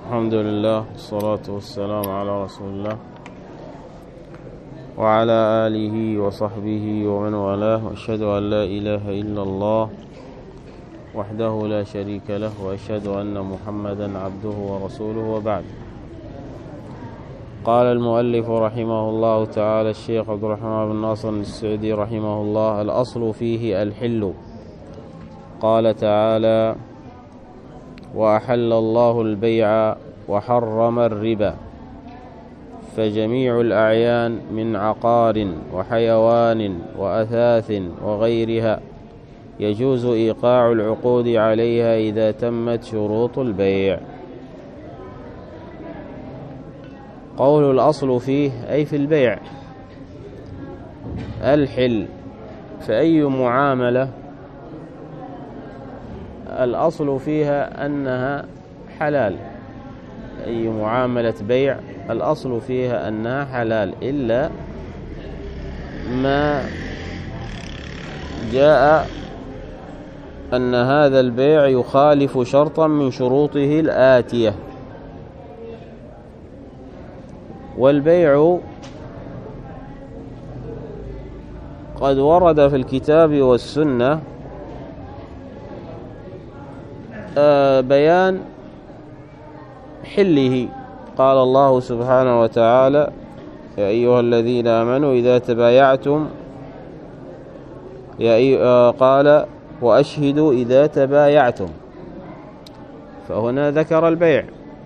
الحمد لله والصلاة والسلام على رسول الله وعلى آله وصحبه ومن والاه، وأشهد أن لا إله إلا الله وحده لا شريك له، وأشهد أن محمدا عبده ورسوله، وبعد. قال المؤلف رحمه الله تعالى الشيخ عبد الرحمن بن ناصر السعدي رحمه الله: الأصل فيه الحل. قال تعالى: وأحل الله البيع وحرم الربا، فجميع الأعيان من عقار وحيوان وأثاث وغيرها يجوز إيقاع العقود عليها إذا تمت شروط البيع. قول الأصل فيه أي في البيع الحل، فأي معاملة الأصل فيها أنها حلال، أي معاملة بيع الأصل فيها أنها حلال، إلا ما جاء أن هذا البيع يخالف شرطا من شروطه الآتية. والبيع قد ورد في الكتاب والسنة بيان حله. قال الله سبحانه وتعالى: يا أيها الذين آمنوا إذا تبايعتم، قال: وأشهدوا إذا تبايعتم، فهنا ذكر البيع.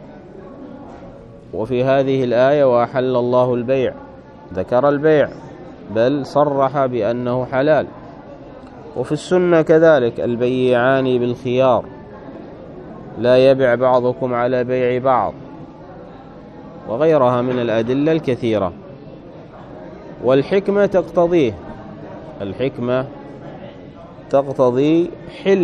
وفي هذه الآية: وأحل الله البيع، ذكر البيع، بل صرح بأنه حلال. وفي السنة كذلك: البيعان بالخيار، لا يبع بعضكم على بيع بعض، وغيرها من الأدلة الكثيرة. والحكمة تقتضيه، الحكمة تقتضي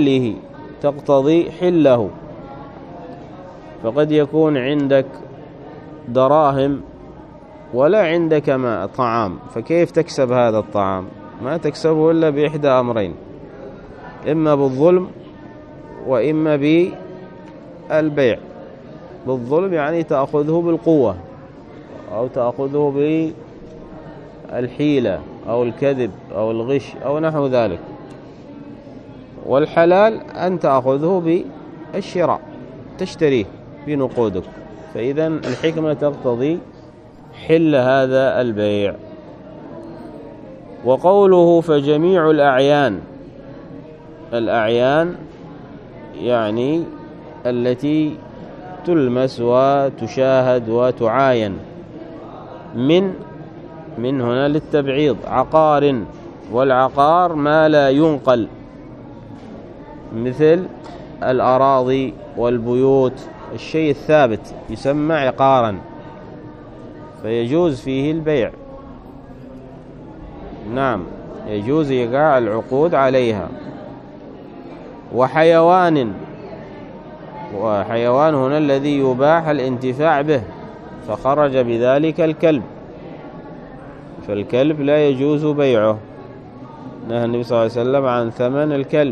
حله. فقد يكون عندك دراهم ولا عندك طعام، فكيف تكسب هذا الطعام؟ ما تكسبه إلا بإحدى أمرين: إما بالظلم وإما بالبيع. بالظلم يعني تأخذه بالقوة، أو تأخذه بالحيلة أو الكذب أو الغش أو نحو ذلك. والحلال أن تأخذه بالشراء، تشتريه بنقودك. فإذا الحكمة تقتضي حل هذا البيع. وقوله: فجميع الأعيان يعني التي تلمس وتشاهد وتعاين. من هنا للتبعيض، عقار، والعقار ما لا ينقل، مثل الأراضي والبيوت، الشيء الثابت يسمى عقارا، فيجوز فيه البيع. نعم، يجوز إيقاع العقود عليها. وحيوان هنا الذي يباح الانتفاع به، فخرج بذلك الكلب، فالكلب لا يجوز بيعه، نهى النبي صلى الله عليه وسلم عن ثمن الكلب.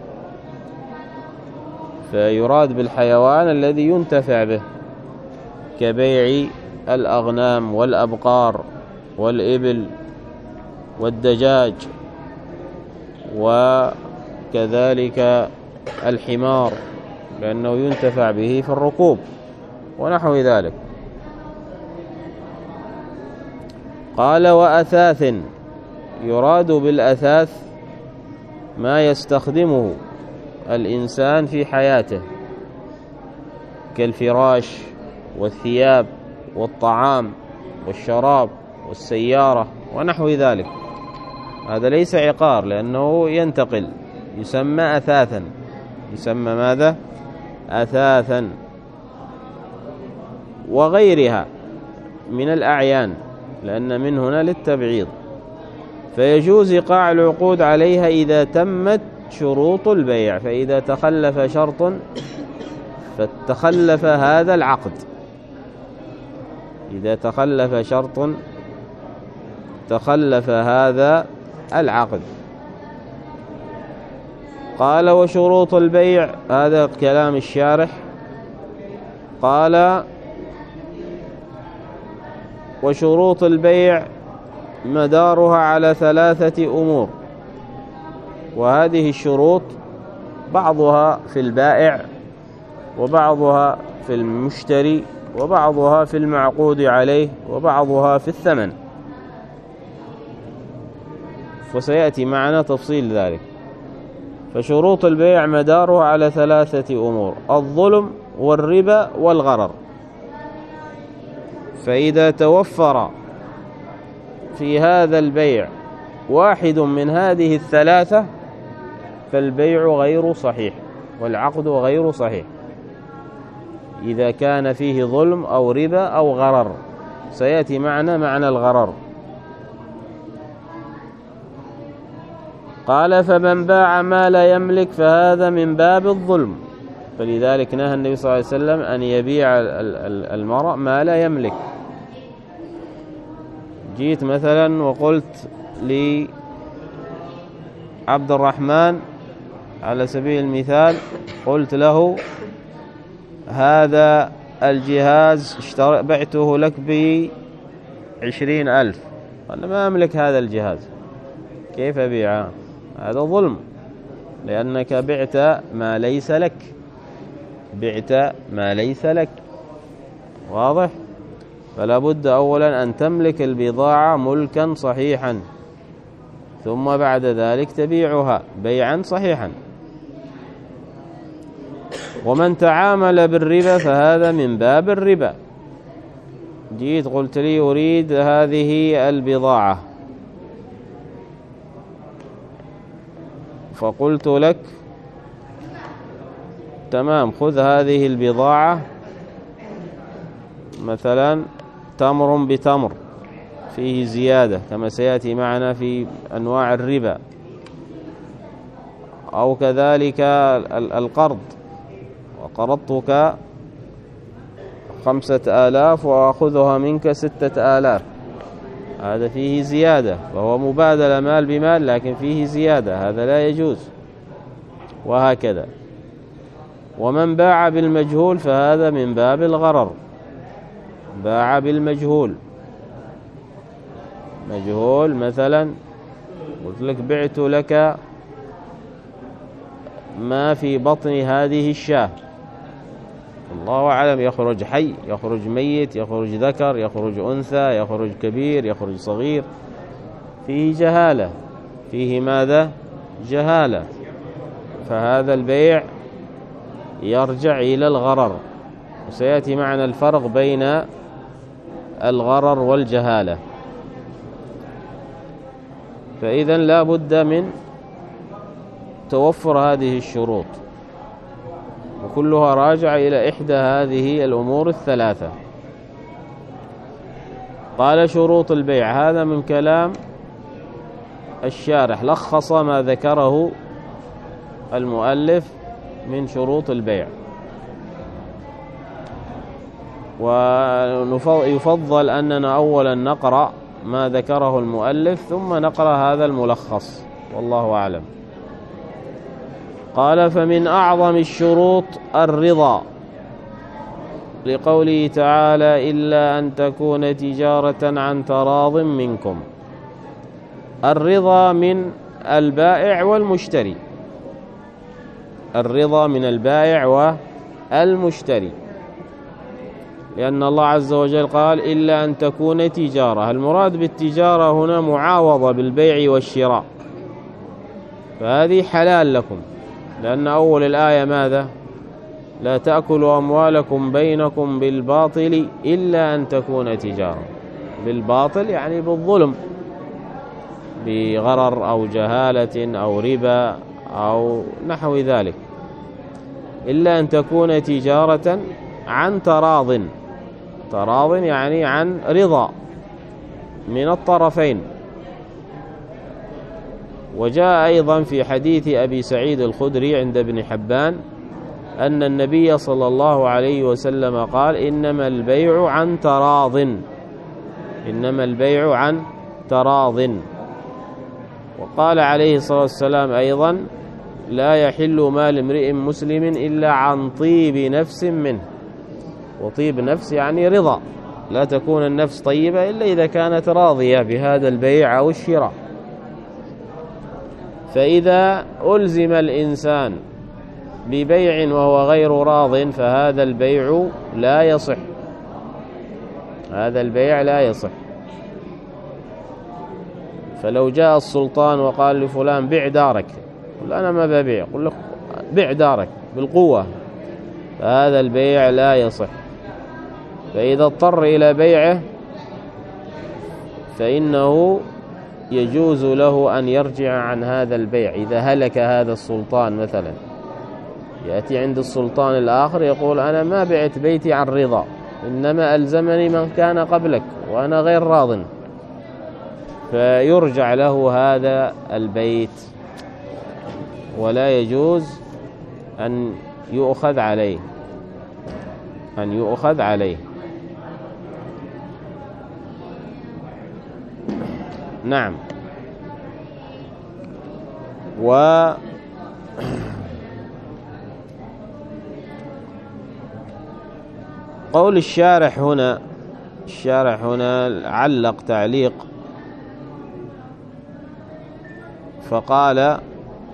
فيراد بالحيوان الذي ينتفع به، كبيع الأغنام والأبقار والإبل والدجاج، وكذلك الحمار، لأنه ينتفع به في الركوب ونحو ذلك. قال: وأثاث، يراد بالأثاث ما يستخدمه الإنسان في حياته، كالفراش والثياب والطعام والشراب والسيارة ونحو ذلك. هذا ليس عقار، لأنه ينتقل، يسمى أثاثا. يسمى ماذا؟ أثاثا. وغيرها من الأعيان، لأن من هنا للتبعيض. فيجوز إيقاع العقود عليها إذا تمت شروط البيع، فإذا تخلف شرط فتخلف هذا العقد. إذا تخلف شرط تخلف هذا العقد. قال: وشروط البيع، هذا كلام الشارح قال: وشروط البيع مدارها على 3 أمور، وهذه الشروط بعضها في البائع، وبعضها في المشتري، وبعضها في المعقود عليه، وبعضها في الثمن، وسيأتي معنا تفصيل ذلك. فشروط البيع مدارها على 3 أمور: الظلم والربا والغرر. فإذا توفر في هذا البيع واحد من هذه ال3 فالبيع غير صحيح والعقد غير صحيح، إذا كان فيه ظلم أو ربا أو غرر. سيأتي معنا معنى الغرر. قال: فمن باع ما لا يملك فهذا من باب الظلم. فلذلك نهى النبي صلى الله عليه وسلم أن يبيع المرء ما لا يملك. جيت مثلا وقلت لعبد الرحمن على سبيل المثال، قلت له: هذا الجهاز بعته لك ب20,000، أنا ما أملك هذا الجهاز، كيف أبيعه؟ هذا ظلم، لأنك بعت ما ليس لك، بعت ما ليس لك. واضح؟ فلا بد أولا أن تملك البضاعة ملكا صحيحا، ثم بعد ذلك تبيعها بيعا صحيحا. ومن تعامل بالربا فهذا من باب الربا. جيت قلت لي: أريد هذه البضاعة، فقلت لك: تمام، خذ هذه البضاعة، مثلا تمر بتمر فيه زيادة كما سيأتي معنا في أنواع الربا، أو كذلك القرض، وقرضتك 5,000 وأخذها منك 6,000، هذا فيه زيادة، وهو مبادلة مال بمال لكن فيه زيادة، هذا لا يجوز. وهكذا. ومن باع بالمجهول فهذا من باب الغرر. باع بالمجهول، مجهول، مثلا قلت لك: بعت لك ما في بطن هذه الشاة، الله أعلم يخرج حي، يخرج ميت، يخرج ذكر، يخرج أنثى، يخرج كبير، يخرج صغير، فيه جهالة، فيه ماذا؟ جهالة. فهذا البيع يرجع إلى الغرر، وسيأتي معنا الفرق بين الغرر والجهالة. فإذا لا بد من توفر هذه الشروط، وكلها راجعة إلى إحدى هذه الأمور ال3. قال: شروط البيع، هذا من كلام الشارح، لخص ما ذكره المؤلف من شروط البيع. ويفضل أننا أولا نقرأ ما ذكره المؤلف ثم نقرأ هذا الملخص، والله أعلم. قال: فمن أعظم الشروط الرضا، لقوله تعالى: إلا أن تكون تجارة عن تراض منكم. الرضا من البائع والمشتري، الرضا من البائع والمشتري، لأن الله عز وجل قال: إلا أن تكون تجارة. المراد بالتجارة هنا معاوضة بالبيع والشراء، فهذه حلال لكم، لأن أول الآية ماذا؟ لا تأكلوا أموالكم بينكم بالباطل إلا أن تكون تجارة. بالباطل يعني بالظلم، بغرر أو جهالة أو ربا أو نحو ذلك. إلا أن تكون تجارة عن تراض، تراض يعني عن رضا من الطرفين. وجاء أيضا في حديث أبي سعيد الخدري عند ابن حبان أن النبي صلى الله عليه وسلم قال: إنما البيع عن تراض، إنما البيع عن تراض. وقال عليه الصلاة والسلام أيضا: لا يحل مال امرئ مسلم إلا عن طيب نفس منه. وطيب نفس يعني رضا، لا تكون النفس طيبة إلا إذا كانت راضية بهذا البيع أو الشراء. فإذا ألزم الإنسان ببيع وهو غير راض فهذا البيع لا يصح، هذا البيع لا يصح. فلو جاء السلطان وقال لفلان بيع دارك، قل أنا ما ببيع، قل له بيع دارك بالقوة، فهذا البيع لا يصح. فإذا اضطر إلى بيعه فإنه يجوز له أن يرجع عن هذا البيع. إذا هلك هذا السلطان مثلا، يأتي عند السلطان الآخر يقول أنا ما بعت بيتي عن رضا، إنما ألزمني من كان قبلك وأنا غير راض، فيرجع له هذا البيت ولا يجوز أن يؤخذ عليه، أن يؤخذ عليه. نعم. وقول الشارح هنا، الشارح هنا علق تعليق فقال: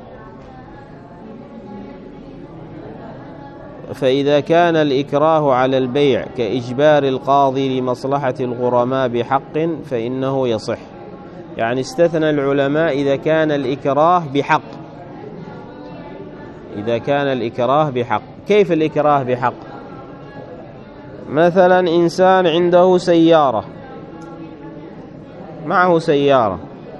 فإذا كان الإكراه على البيع كإجبار القاضي لمصلحة الغرماء بحق فإنه يصح. يعني استثنى العلماء إذا كان الإكراه بحق، إذا كان الإكراه بحق. كيف الإكراه بحق؟ مثلا إنسان عنده سيارة، معه سيارة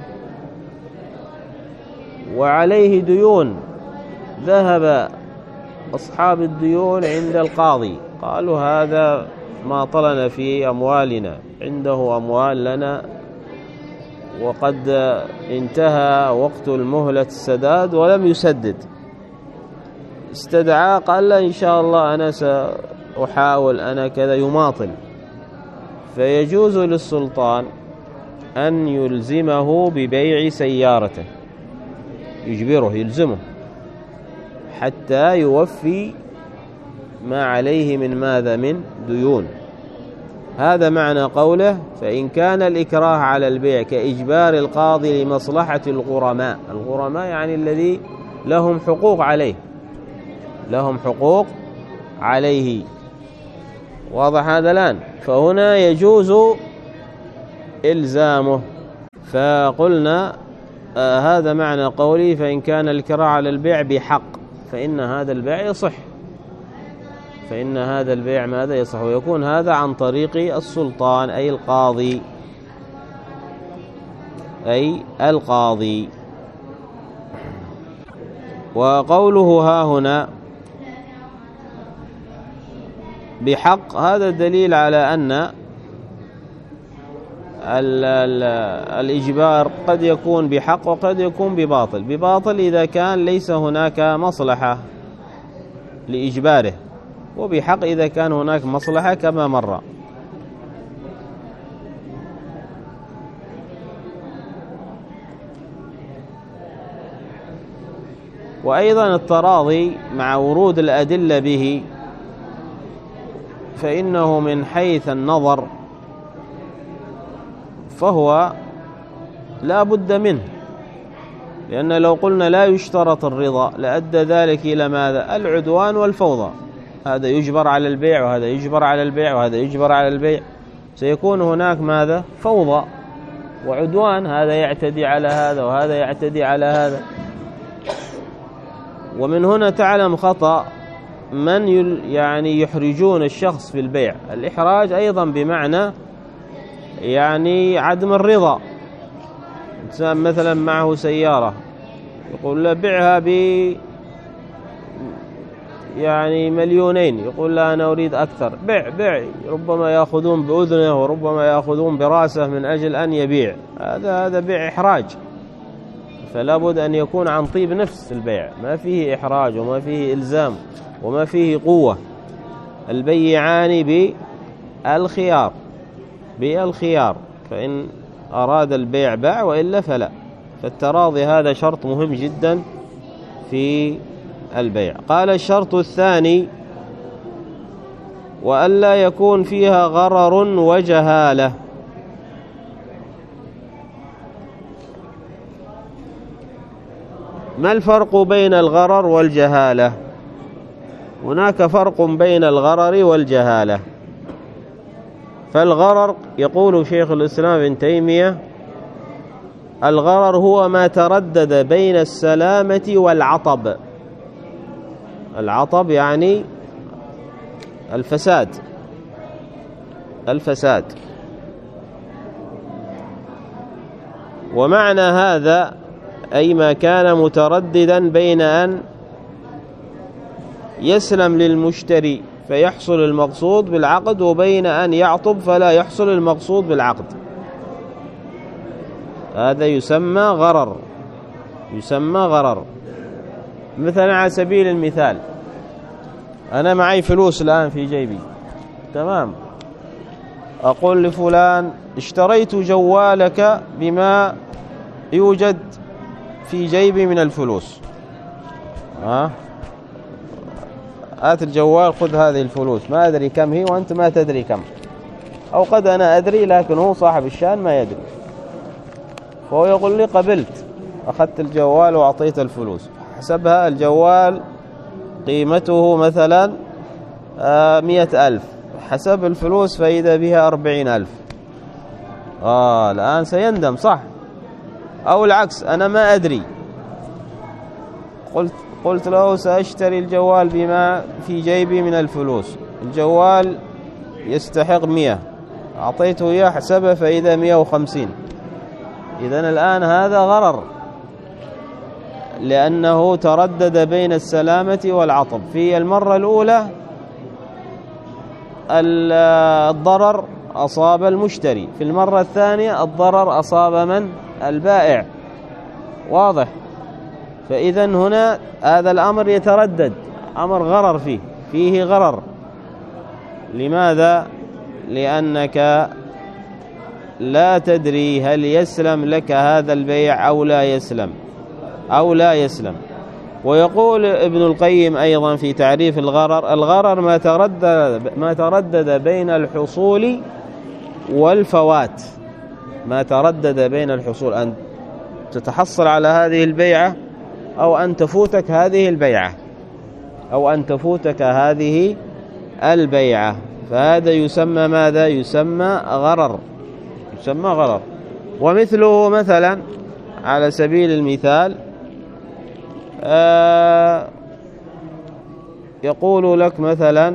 وعليه ديون، ذهب أصحاب الديون عند القاضي قالوا هذا ما طلنا في أموالنا، عنده أموال لنا وقد انتهى وقت المهلة السداد ولم يسدد. استدعاه قال له إن شاء الله أنا سأحاول، أنا كذا، يماطل. فيجوز للسلطان أن يلزمه ببيع سيارته، يجبره، يلزمه حتى يوفي ما عليه من ماذا؟ من ديون. هذا معنى قوله: فإن كان الإكراه على البيع كإجبار القاضي لمصلحة الغرماء. الغرماء يعني الذي لهم حقوق عليه، لهم حقوق عليه. واضح هذا الآن؟ فهنا يجوز إلزامه. فقلنا هذا معنى قولي: فإن كان الإكراه على البيع بحق فإن هذا البيع يصح، فإن هذا البيع ماذا؟ يصح. ويكون هذا عن طريق السلطان أي القاضي، أي القاضي. وقوله ها هنا بحق هذا دليل على أن الإجبار قد يكون بحق وقد يكون بباطل. بباطل إذا كان ليس هناك مصلحة لإجباره، وبحق إذا كان هناك مصلحة كما مر. وأيضا التراضي مع ورود الأدلة به فإنه من حيث النظر فهو لا بد منه، لأن لو قلنا لا يشترط الرضا لأدى ذلك إلى ماذا؟ العدوان والفوضى. هذا يجبر على البيع وهذا يجبر على البيع وهذا يجبر على البيع، سيكون هناك ماذا؟ فوضى وعدوان، هذا يعتدي على هذا وهذا يعتدي على هذا. ومن هنا تعلم خطأ من يعني يحرجون الشخص في البيع. الإحراج أيضا بمعنى يعني عدم الرضا. إنسان مثلا معه سيارة يقول له بيعها يعني 2,000,000، يقول له أنا أريد أكثر، بيع. ربما يأخذون بأذنه وربما يأخذون برأسه من أجل أن يبيع. هذا بيع إحراج. فلا بد أن يكون عن طيب نفس البيع، ما فيه إحراج وما فيه إلزام وما فيه قوة. البيعان بالخيار، فإن أراد البيع باع وإلا فلا. فالتراضي هذا شرط مهم جدا في البيع. قال الشرط الثاني وألا يكون فيها غرر وجهالة. ما الفرق بين الغرر والجهالة؟ هناك فرق بين الغرر والجهالة. فالغرر يقول شيخ الإسلام ابن تيمية: الغرر هو ما تردد بين السلامة والعطب. العطب يعني الفساد. ومعنى هذا أي ما كان مترددا بين أن يسلم للمشتري فيحصل المقصود بالعقد وبين أن يعطب فلا يحصل المقصود بالعقد، هذا يسمى غرر. مثلا على سبيل المثال، أنا معي فلوس الآن في جيبي، تمام، أقول لفلان: اشتريت جوالك بما يوجد في جيبي من الفلوس، هات الجوال، خذ هذه الفلوس، ما أدري كم هي وأنت ما تدري كم، أو قد أنا أدري لكن هو صاحب الشأن ما يدري، فهو يقول لي: قبلت، أخذت الجوال وأعطيت الفلوس، حسبها الجوال قيمته مثلا 100,000، حسب الفلوس فإذا بها 40,000. الآن سيندم، صح؟ أو العكس، أنا ما أدري، قلت له: سأشتري الجوال بما في جيبي من الفلوس، الجوال يستحق 100، أعطيته إياه حسبه فإذا 150. إذن الآن هذا غرر، لأنه تردد بين السلامة والعطب. في المرة الأولى الضرر أصاب المشتري، في المرة الثانية الضرر أصاب من؟ البائع. واضح؟ فإذن هنا هذا الأمر يتردد، أمر غرر فيه غرر. لماذا؟ لأنك لا تدري هل يسلم لك هذا البيع أو لا يسلم. ويقول ابن القيم أيضا في تعريف الغرر ما تردد بين الحصول والفوات، ما تردد بين الحصول، أن تتحصل على هذه البيعة أو أن تفوتك هذه البيعة، فهذا يسمى ماذا؟ يسمى غرر. ومثله مثلا على سبيل المثال يقول لك مثلا: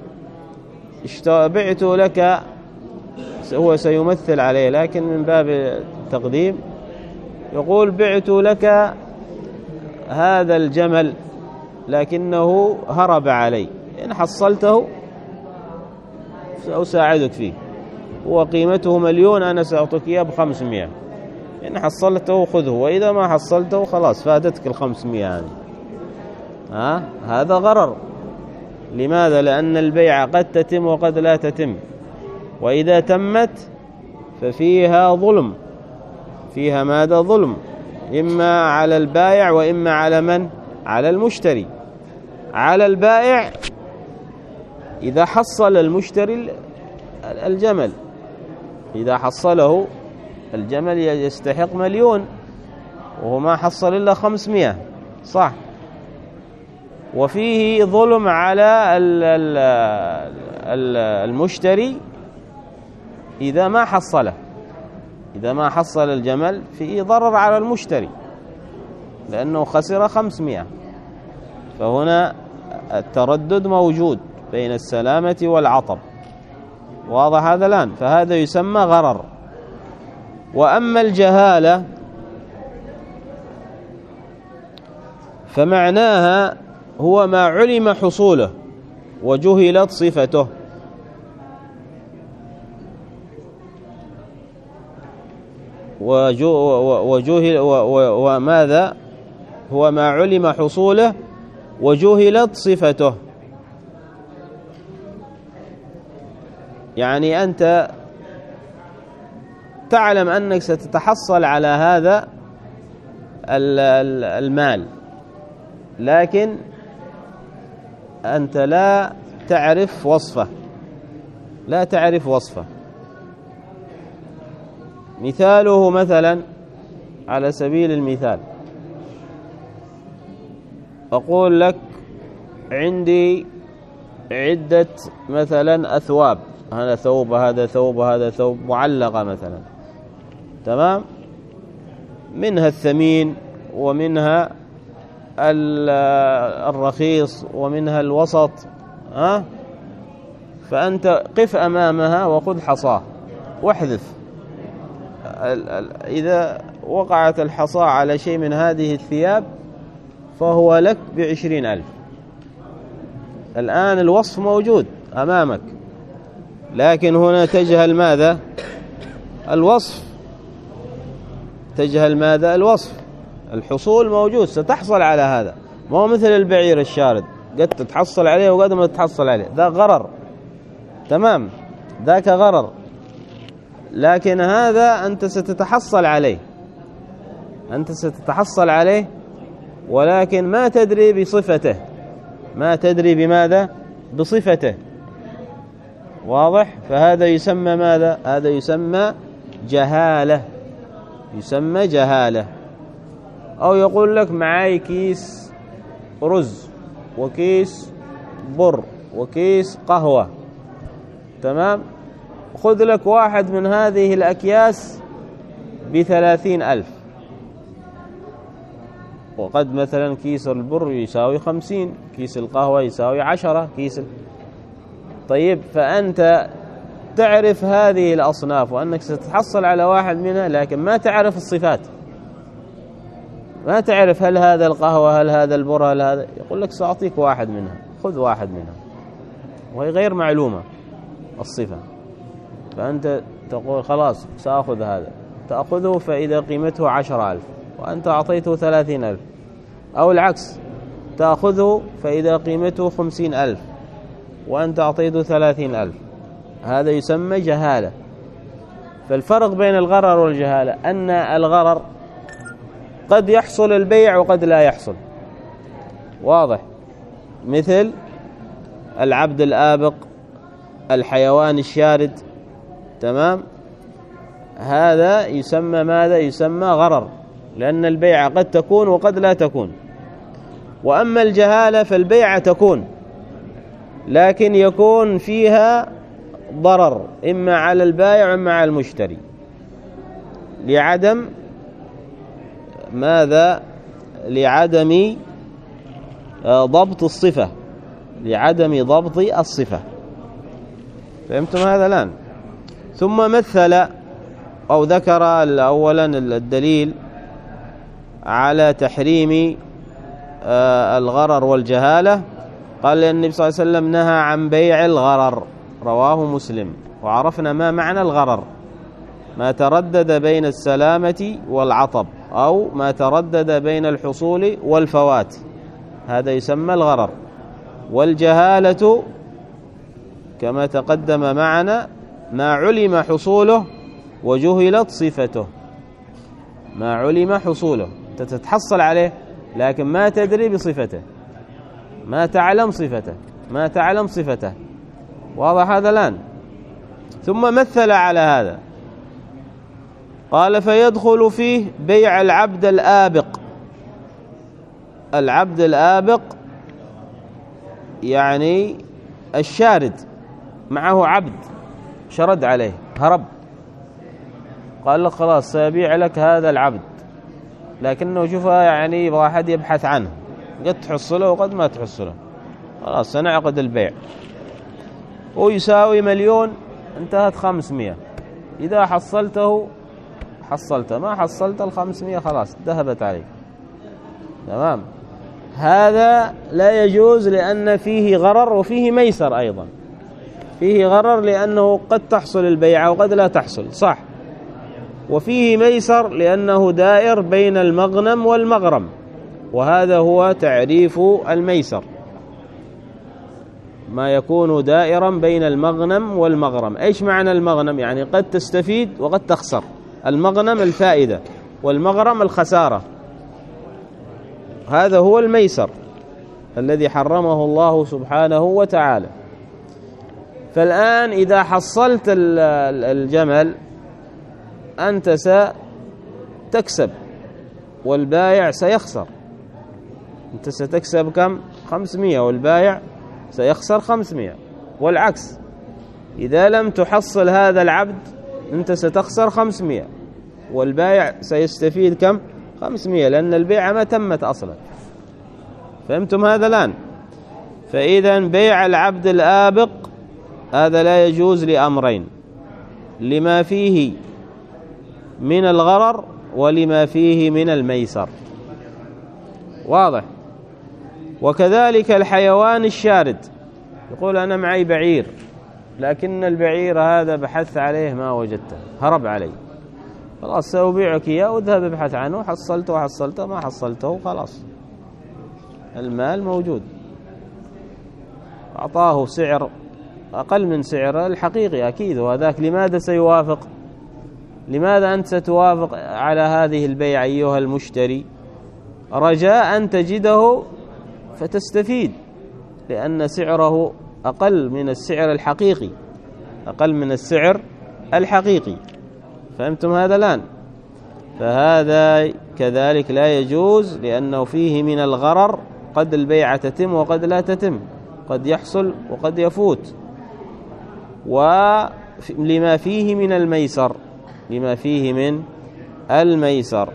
بعت لك، هو سيمثل عليه لكن من باب التقديم، يقول: بعت لك هذا الجمل لكنه هرب علي، إن حصلته سأساعدك فيه، هو قيمته 1,000,000، أنا سأعطيك إياه ب500، إن حصلته خذه، وإذا ما حصلته خلاص فاتتك 500 يعني. هذا غرر. لماذا؟ لأن البيعة قد تتم وقد لا تتم، وإذا تمت ففيها ظلم، فيها ماذا؟ ظلم، إما على البائع وإما على من؟ على المشتري. على البائع إذا حصل المشتري الجمل، إذا حصله الجمل يستحق 1,000,000 وهو ما حصل إلا 500، صح؟ وفيه ظلم على المشتري إذا ما حصل الجمل، فيه ضرر على المشتري لأنه خسر 500. فهنا التردد موجود بين السلامة والعطب. واضح هذا الآن؟ فهذا يسمى غرر. وأما الجهالة فمعناها هو ما علم حصوله وجهلت صفته. وماذا هو ما علم حصوله وجهلت صفته؟ يعني أنت تعلم أنك ستتحصل على هذا المال، لكن أنت لا تعرف وصفه، لا تعرف وصفه. مثاله مثلا على سبيل المثال أقول لك عندي عدة مثلا أثواب، هذا ثوب هذا ثوب هذا ثوب معلقة مثلا، تمام، منها الثمين ومنها الرخيص ومنها الوسط، فأنت قف أمامها وخذ حصاه واحذف. إذا وقعت الحصى على شيء من هذه الثياب فهو لك ب20,000. الآن الوصف موجود أمامك، لكن هنا تجهل ماذا؟ الوصف. تجهل ماذا؟ الوصف. الحصول موجود، ستحصل على هذا، ما هو مثل البعير الشارد قد تتحصل عليه وقد ما تتحصل عليه، ذا غرر، تمام، ذاك غرر، لكن هذا أنت ستتحصل عليه، أنت ستتحصل عليه، ولكن ما تدري بصفته، ما تدري بماذا؟ بصفته، واضح؟ فهذا يسمى ماذا؟ هذا يسمى جهالة، يسمى جهالة. أو يقول لك معاي كيس رز وكيس بر وكيس قهوة، تمام، خذ لك واحد من هذه الأكياس ب30,000، وقد مثلا كيس البر يساوي 50، كيس القهوة يساوي 10 كيس. طيب، فأنت تعرف هذه الأصناف وأنك ستتحصل على واحد منها، لكن ما تعرف الصفات، ما تعرف هل هذا القهوة هل هذا البر هل هذا، يقول لك سأعطيك واحد منها، خذ واحد منها، وهي غير معلومة الصفة، فأنت تقول خلاص سأخذ هذا، تأخذه فإذا قيمته 10,000 وأنت أعطيته 30,000، أو العكس، تأخذه فإذا قيمته 50,000 وأنت أعطيته 30,000. هذا يسمى جهالة. فالفرق بين الغرر والجهالة أن الغرر قد يحصل البيع وقد لا يحصل، واضح، مثل العبد الآبق، الحيوان الشارد، تمام، هذا يسمى ماذا؟ يسمى غرر، لأن البيعة قد تكون وقد لا تكون. وأما الجهالة فالبيعة تكون، لكن يكون فيها ضرر إما على البائع وإما على المشتري، لعدم ماذا؟ لعدم ضبط الصفة، لعدم ضبط الصفة. فهمتم هذا الآن؟ ثم مثل أو ذكر أولا الدليل على تحريم الغرر والجهالة، قال النبي صلى الله عليه وسلم نهى عن بيع الغرر، رواه مسلم. وعرفنا ما معنى الغرر، ما تردد بين السلامة والعطب، أو ما تردد بين الحصول والفوات، هذا يسمى الغرر. والجهالة كما تقدم معنا ما علم حصوله وجهلت صفته، ما علم حصوله، تتحصل عليه لكن ما تدري بصفته، ما تعلم صفته، ما تعلم صفته، واضح هذا الآن؟ ثم مثل على هذا قال فيدخل فيه بيع العبد الآبق. العبد الآبق يعني الشارد، معه عبد شرد عليه هرب، قال لك خلاص سيبيع لك هذا العبد، لكنه شوفها يعني يبغى أحد يبحث عنه، قد تحصله وقد ما تحصله، خلاص سنعقد البيع، ويساوي 1,000,000، انتهت 500، إذا حصلته حصلته، ما حصلت 500 خلاص ذهبت عليك، تمام. هذا لا يجوز لأن فيه غرر وفيه ميسر أيضا، فيه غرر لأنه قد تحصل البيعة وقد لا تحصل، صح، وفيه ميسر لأنه دائر بين المغنم والمغرم، وهذا هو تعريف الميسر، ما يكون دائرا بين المغنم والمغرم. ايش معنى المغنم؟ يعني قد تستفيد وقد تخسر، المغنم الفائدة والمغرم الخسارة، هذا هو الميسر الذي حرمه الله سبحانه وتعالى. فالآن إذا حصلت الجمل أنت ستكسب والبائع سيخسر. أنت ستكسب كم؟ 500 والبائع سيخسر 500. والعكس، إذا لم تحصل هذا العبد أنت ستخسر 500 والبائع سيستفيد كم؟ 500، لأن البيعة ما تمت أصلا. فهمتم هذا الآن؟ فإذا بيع العبد الآبق هذا لا يجوز لأمرين: لما فيه من الغرر ولما فيه من الميسر. واضح؟ وكذلك الحيوان الشارد، يقول أنا معي بعير لكن البعير هذا بحث عليه ما وجدته، هرب علي، خلاص سأبيعك إياه واذهب ابحث عنه، حصلته ما حصلته خلاص، المال موجود. أعطاه سعر أقل من سعره الحقيقي أكيد، وهذاك لماذا سيوافق؟ لماذا أنت ستوافق على هذه البيع أيها المشتري؟ رجاء أن تجده فتستفيد، لأن سعره أقل من السعر الحقيقي، أقل من السعر الحقيقي. فهمتم هذا الآن؟ فهذا كذلك لا يجوز، لأنه فيه من الغرر، قد البيعة تتم وقد لا تتم، قد يحصل وقد يفوت. ولما فيه من الميسر، لما فيه من الميسر.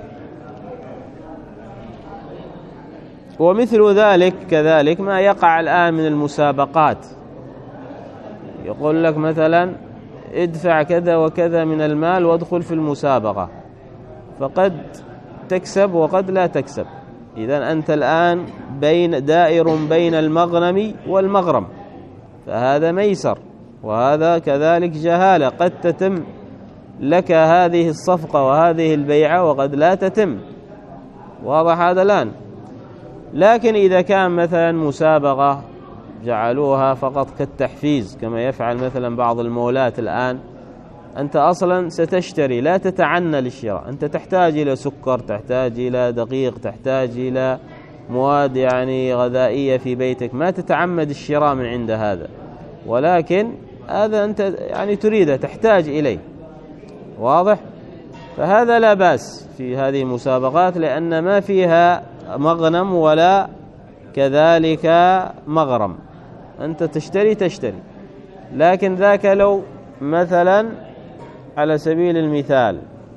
ومثل ذلك كذلك ما يقع الآن من المسابقات، يقول لك مثلا ادفع كذا وكذا من المال وادخل في المسابقة، فقد تكسب وقد لا تكسب. إذن أنت الآن دائر بين المغنم والمغرم، فهذا ميسر، وهذا كذلك جهالة، قد تتم لك هذه الصفقة وهذه البيعة وقد لا تتم. واضح هذا الآن؟ لكن إذا كان مثلا مسابقة جعلوها فقط كالتحفيز، كما يفعل مثلا بعض المولات الآن، أنت أصلا ستشتري لا تتعنى للشراء، أنت تحتاج إلى سكر، تحتاج إلى دقيق، تحتاج إلى مواد يعني غذائية في بيتك، ما تتعمد الشراء من عند هذا، ولكن هذا أنت يعني تريده، تحتاج إليه. واضح؟ فهذا لا بأس في هذه المسابقات، لأن ما فيها مغنم ولا كذلك مغرم، أنت تشتري. لكن ذاك لو مثلا على سبيل المثال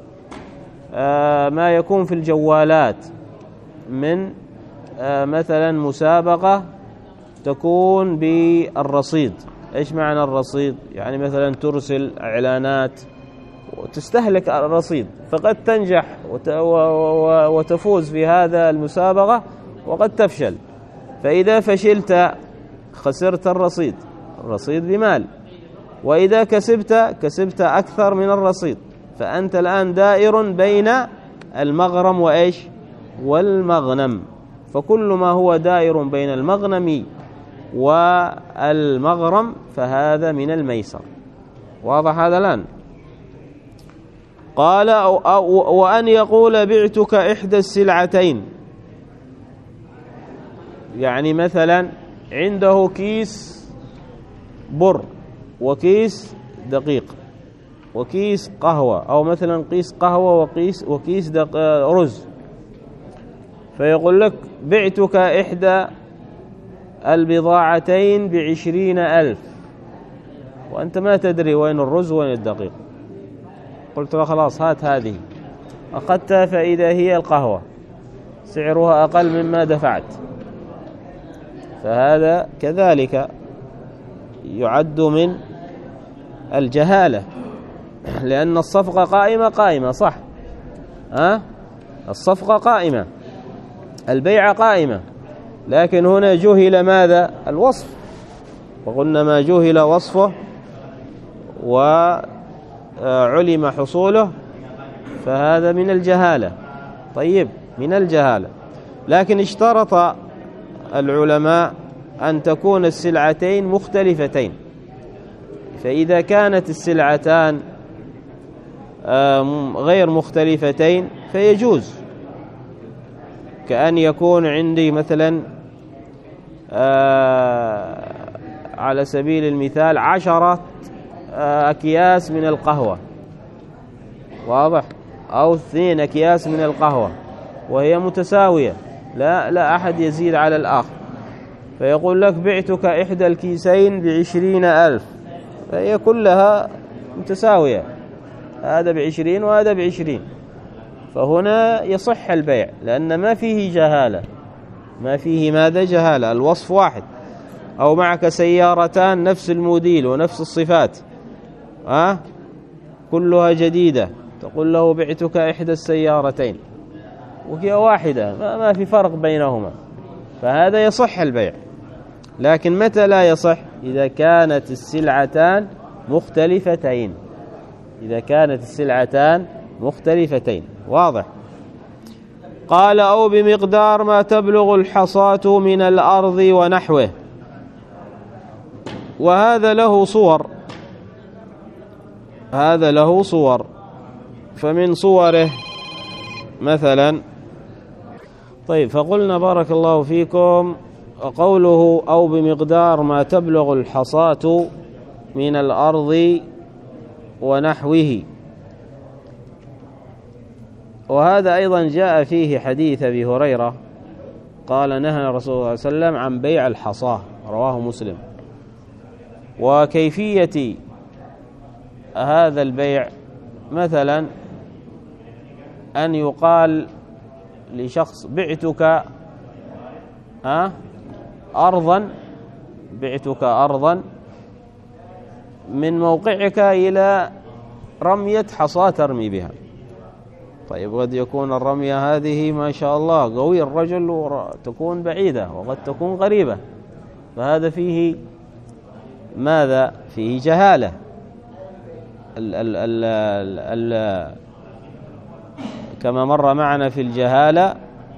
ما يكون في الجوالات من مثلا مسابقة تكون بالرصيد. إيش معنى الرصيد؟ يعني مثلا ترسل إعلانات وتستهلك الرصيد، فقد تنجح وتفوز في هذا المسابقة وقد تفشل. فإذا فشلت خسرت الرصيد بمال، وإذا كسبت أكثر من الرصيد، فأنت الآن دائر بين المغرم وإيش؟ والمغنم. فكل ما هو دائر بين المغنم والمغرم فهذا من الميسر. واضح هذا الآن؟ قال وأن يقول بعتك إحدى السلعتين، يعني مثلا عنده كيس بر وكيس دقيق وكيس قهوة، أو مثلا كيس قهوة وكيس رز، فيقول لك بعتك إحدى البضاعتين ب20,000، وأنت ما تدري وين الرز وين الدقيق. قلت له خلاص هات هذه، أخذتها فإذا هي القهوة سعرها أقل مما دفعت، فهذا كذلك يعد من الجهالة، لأن الصفقة قائمة صح؟ الصفقة قائمة، البيعة قائمة، لكن هنا جهل ماذا؟ الوصف، وقلنا ما جهل وصفه وعلم حصوله فهذا من الجهالة. طيب، من الجهالة. لكن اشترط العلماء أن تكون السلعتين مختلفتين، فإذا كانت السلعتان غير مختلفتين فيجوز، كأن يكون عندي مثلا على سبيل المثال 10 أكياس من القهوة، واضح، أو 2 أكياس من القهوة وهي متساوية، لا أحد يزيد على الآخر، فيقول لك بعتك إحدى الكيسين ب20,000، فهي كلها متساوية، هذا ب20 وهذا ب20، فهنا يصح البيع لأن ما فيه جهالة، ما فيه ماذا جهالة، الوصف واحد. أو معك سيارتان نفس الموديل ونفس الصفات كلها جديدة، تقول له بعتك إحدى السيارتين وهي واحدة، ما في فرق بينهما، فهذا يصح البيع. لكن متى لا يصح؟ إذا كانت السلعتان مختلفتين، إذا كانت السلعتان مختلفتين، واضح. قال أو بمقدار ما تبلغ الحصاة من الأرض ونحوه، وهذا له صور، هذا له صور، فمن صوره مثلا، طيب، فقلنا بارك الله فيكم قوله أو بمقدار ما تبلغ الحصاة من الأرض ونحوه، وهذا أيضا جاء فيه حديث أبي هريرة قال نهى الرسول صلى الله عليه وسلم عن بيع الحصاة، رواه مسلم. وكيفية هذا البيع مثلا أن يقال لشخص بعتك أرضا، بعتك أرضا من موقعك إلى رمية حصاة ترمي بها. طيب قد يكون الرمية هذه ما شاء الله قوي الرجل وتكون بعيدة وقد تكون قريبة، فهذا فيه ماذا؟ فيه جهالة. كما مر معنا في الجهالة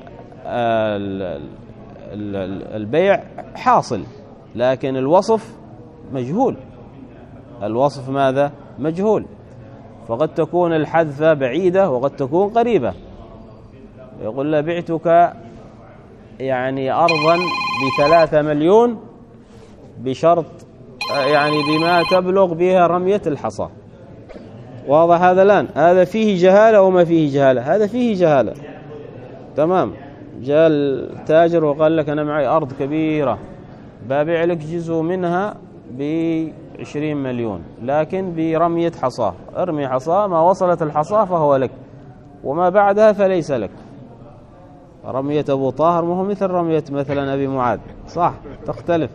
البيع حاصل لكن الوصف مجهول، الوصف ماذا؟ مجهول، فقد تكون الحذفة بعيدة وقد تكون قريبة. يقول له بعتك يعني أرضا ب3 مليون بشرط يعني بما تبلغ بها رمية الحصى، واضح هذا الآن؟ هذا فيه جهالة وما فيه جهالة؟ هذا فيه جهالة، تمام. جاء التاجر وقال لك أنا معي أرض كبيرة ببيع لك جزء منها ب20 مليون لكن برمية حصاه، ارمي حصاه، ما وصلت الحصاه فهو لك وما بعدها فليس لك. رمية أبو طاهر ما هو مثل رمية مثلا أبي معاذ، صح؟ تختلف.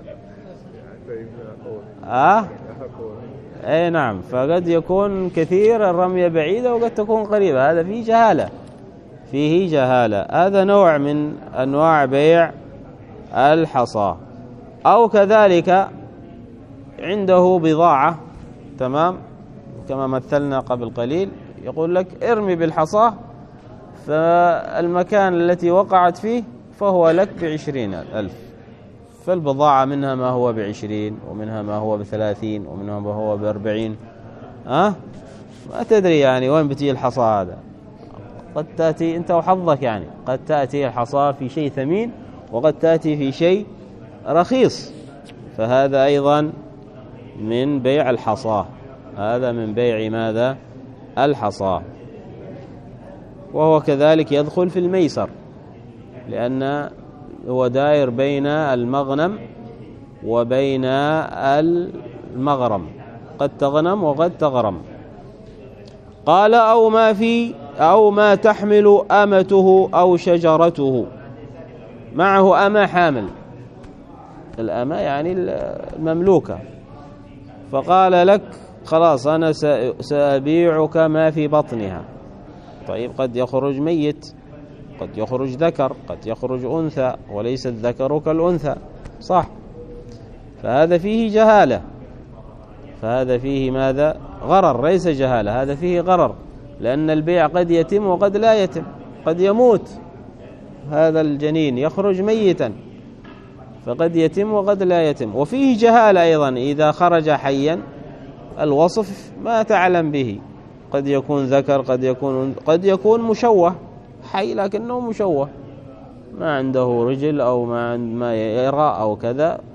أي نعم، فقد يكون كثير الرمية بعيدة وقد تكون قريبة، هذا فيه جهالة، فيه جهالة. هذا نوع من أنواع بيع الحصى. أو كذلك عنده بضاعة، تمام، كما مثلنا قبل قليل، يقول لك ارمي بالحصى فالمكان التي وقعت فيه فهو لك ب20,000، فالبضاعة منها ما هو ب20 ومنها ما هو ب30 ومنها ما هو ب40، ما تدري يعني وين بتجي الحصى هذا، قد تأتي أنت وحظك، يعني قد تأتي الحصى في شيء ثمين وقد تأتي في شيء رخيص، فهذا أيضا من بيع الحصى، هذا من بيع ماذا؟ الحصى. وهو كذلك يدخل في الميسر لأن هو داير بين المغنم وبين المغرم، قد تغنم وقد تغرم. قال أو ما تحمل أمته أو شجرته، معه أمة حامل، الأمة يعني المملوكة، فقال لك خلاص أنا سأبيعك ما في بطنها. طيب قد يخرج ميت، قد يخرج ذكر، قد يخرج أنثى، وليس الذكر كالأنثى، صح؟ فهذا فيه جهالة، فهذا فيه ماذا؟ غرر، ليس جهالة، هذا فيه غرر، لأن البيع قد يتم وقد لا يتم، قد يموت هذا الجنين، يخرج ميتا، فقد يتم وقد لا يتم. وفيه جهالة أيضا إذا خرج حيا الوصف ما تعلم به، قد يكون ذكر، قد يكون مشوه، حي لكنه مشوه، ما عنده رجل أو ما يرى أو كذا،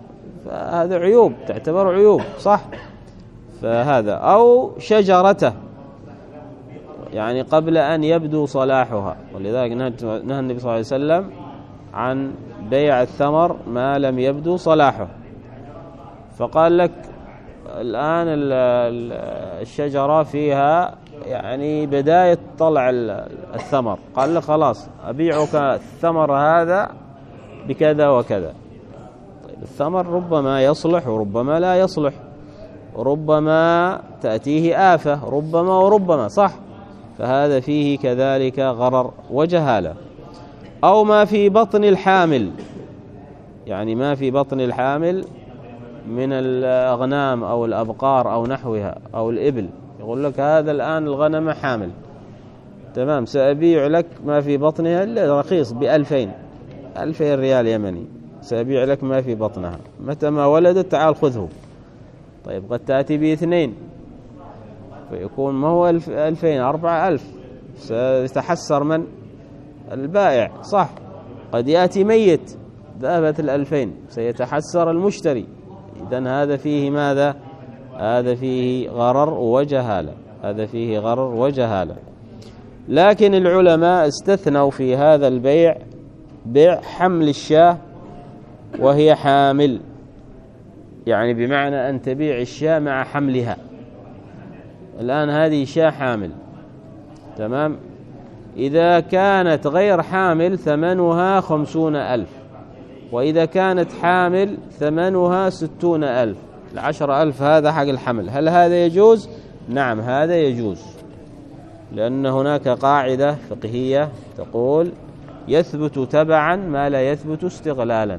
فهذا عيوب تعتبر عيوب، صح؟ فهذا أو شجرته يعني قبل أن يبدو صلاحها، ولذلك نهى النبي صلى الله عليه وسلم عن بيع الثمر ما لم يبدو صلاحه. فقال لك الآن الشجرة فيها يعني بداية طلع الثمر، قال لك خلاص أبيعك الثمر هذا بكذا وكذا. طيب الثمر ربما يصلح وربما لا يصلح، ربما تأتيه آفة، ربما وربما، صح؟ فهذا فيه كذلك غرر وجهالة. أو ما في بطن الحامل، يعني ما في بطن الحامل من الأغنام أو الأبقار أو نحوها أو الإبل، يقول لك هذا الآن الغنم حامل، تمام، سأبيع لك ما في بطنها رخيص ب2000 ريال يمني، سأبيع لك ما في بطنها، متى ما ولدت تعال خذه. طيب قد تأتي ب2 فيكون ما هو 2000 4000، سيتحسر من؟ البائع، صح؟ قد يأتي ميت ذهبت 2000 سيتحسر المشتري. إذن هذا فيه ماذا؟ هذا فيه غرر وجهالة، هذا فيه غرر وجهالة. لكن العلماء استثنوا في هذا البيع بيع حمل الشاة وهي حامل، يعني بمعنى أن تبيع الشاة مع حملها. الآن هذه شاة حامل، تمام، إذا كانت غير حامل ثمنها 50,000، وإذا كانت حامل ثمنها 60,000، 10,000 هذا حق الحمل. هل هذا يجوز؟ نعم هذا يجوز، لأن هناك قاعدة فقهية تقول يثبت تبعا ما لا يثبت استغلالا.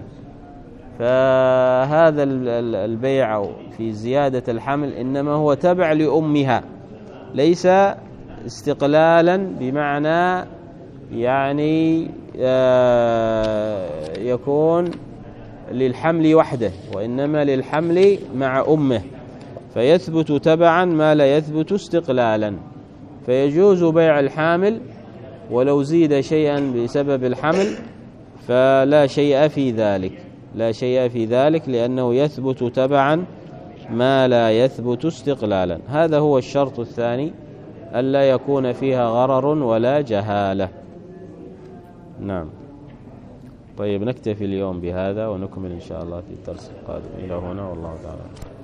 فهذا البيع في زيادة الحمل إنما هو تبع لأمها، ليس استقلالا بمعنى يعني يكون للحمل وحده، وإنما للحمل مع أمه، فيثبت تبعا ما لا يثبت استقلالا. فيجوز بيع الحامل ولو زيد شيئا بسبب الحمل فلا شيء في ذلك، لا شيء في ذلك، لأنه يثبت تبعا ما لا يثبت استقلالا. هذا هو الشرط الثاني، ألا يكون فيها غرر ولا جهالة. نعم. طيب نكتفي اليوم بهذا ونكمل إن شاء الله في الدرس القادم. إلى هنا والله تعالى.